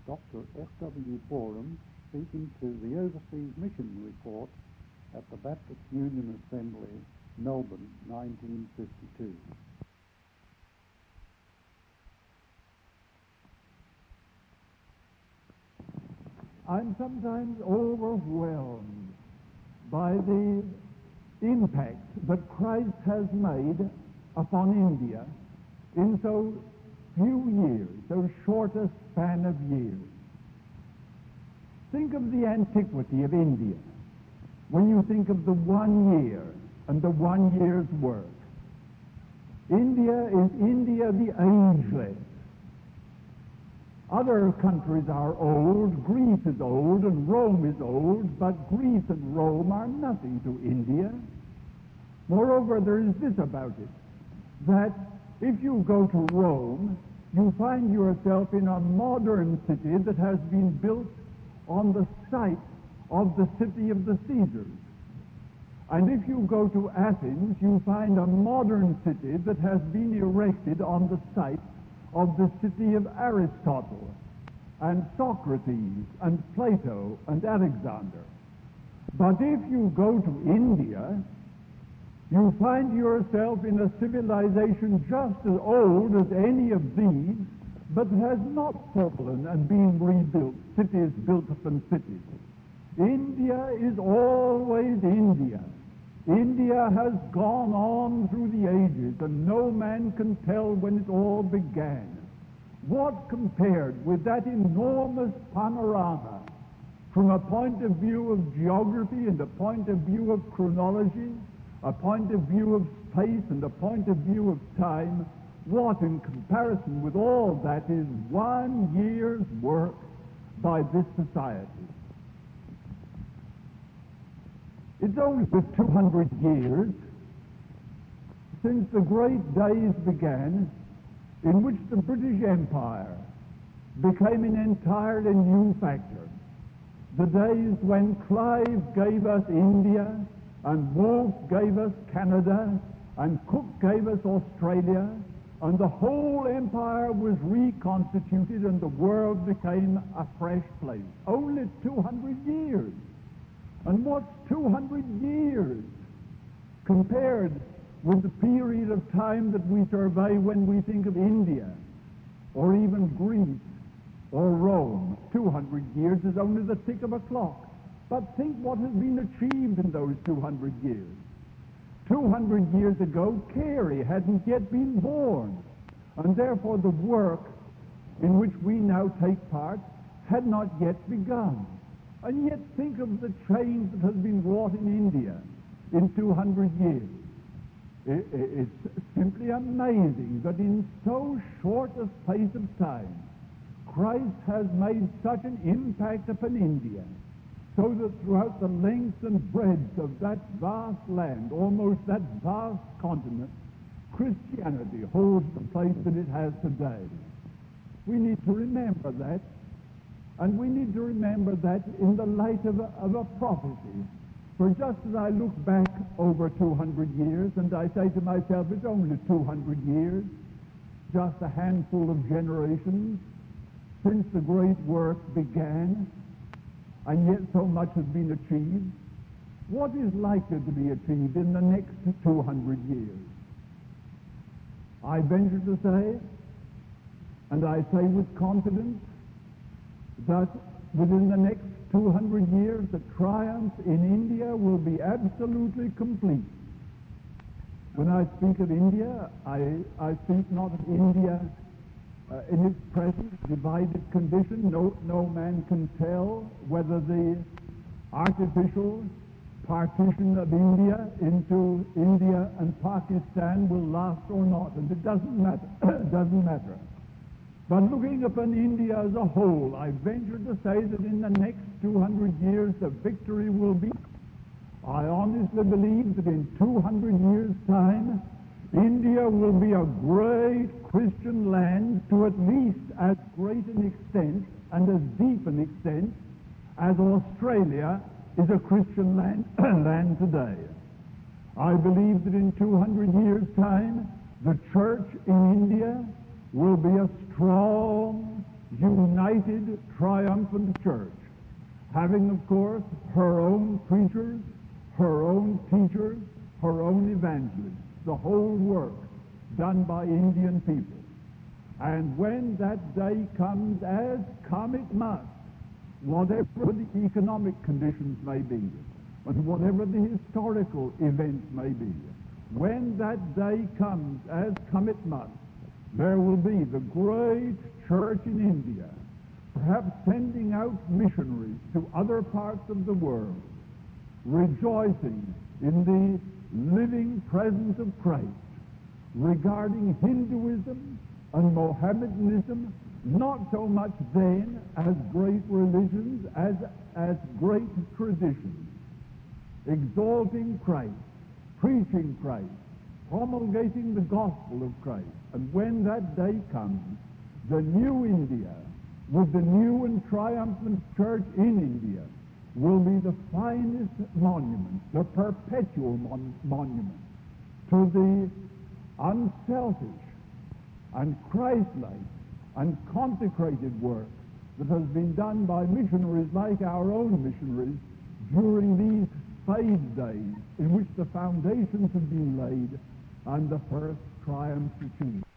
Dr. F.W. Borum speaking to the Overseas Mission Report at the Baptist Union Assembly, Melbourne, 1952. I'm sometimes overwhelmed by the impact that Christ has made upon India in so few years, so short a span of years. Think of the antiquity of India when you think of the 1 year and the 1 year's work. India is India the ageless. Other countries are old, Greece is old, and Rome is old, but Greece and Rome are nothing to India. Moreover, there is this about it, that if you go to Rome, you find yourself in a modern city that has been built on the site of the city of the Caesars. And if you go to Athens, you find a modern city that has been erected on the site of the city of Aristotle and Socrates and Plato and Alexander. But if you go to India, you find yourself in a civilization just as old as any of these, but has not fallen and been rebuilt, cities built upon cities. India is always India. India has gone on through the ages, and no man can tell when it all began. What compared with that enormous panorama from a point of view of geography and a point of view of chronology, a point of view of space and a point of view of time, what in comparison with all that is 1 year's work by this society? It's only 200 years since the great days began in which the British Empire became an entirely new factor. The days when Clive gave us India, and Wolfe gave us Canada, and Cook gave us Australia, and the whole empire was reconstituted and the world became a fresh place. Only 200 years. And what's 200 years compared with the period of time that we survey when we think of India, or even Greece, or Rome? 200 years is only the tick of a clock. But think what has been achieved in those 200 years. 200 years ago, Carey hadn't yet been born, and therefore the work in which we now take part had not yet begun. And yet think of the change that has been wrought in India in 200 years. It's simply amazing that in so short a space of time, Christ has made such an impact upon India, so that throughout the length and breadth of that vast land, almost that vast continent, Christianity holds the place that it has today. We need to remember that. And we need to remember that in the light of a prophecy. For just as I look back over 200 years and I say to myself, it's only 200 years, just a handful of generations since the great work began, and yet so much has been achieved, what is likely to be achieved in the next 200 years? I venture to say, and I say with confidence, that within the next 200 years, the triumph in India will be absolutely complete. When I speak of India, I speak not of India in its present divided condition. No man can tell whether the artificial partition of India into India and Pakistan will last or not, and it doesn't matter. It doesn't matter. But looking upon India as a whole, I venture to say that in the next 200 years the victory will be. I honestly believe that in 200 years' time, India will be a great Christian land to at least as great an extent and as deep an extent as Australia is a Christian land today. I believe that in 200 years' time, the church in India will be a strong, united, triumphant church, having, of course, her own preachers, her own teachers, her own evangelists, the whole work done by Indian people. And when that day comes, as come it must, whatever the economic conditions may be, and whatever the historical events may be, when that day comes, as come it must, there will be the great church in India, perhaps sending out missionaries to other parts of the world, rejoicing in the living presence of Christ, regarding Hinduism and Mohammedanism not so much then as great religions, as great traditions, exalting Christ, preaching Christ, promulgating the gospel of Christ. And when that day comes, the new India, with the new and triumphant church in India, will be the finest monument, the perpetual monument to the unselfish and Christ-like and consecrated work that has been done by missionaries like our own missionaries during these spade days in which the foundations have been laid and the first triumphs achieved.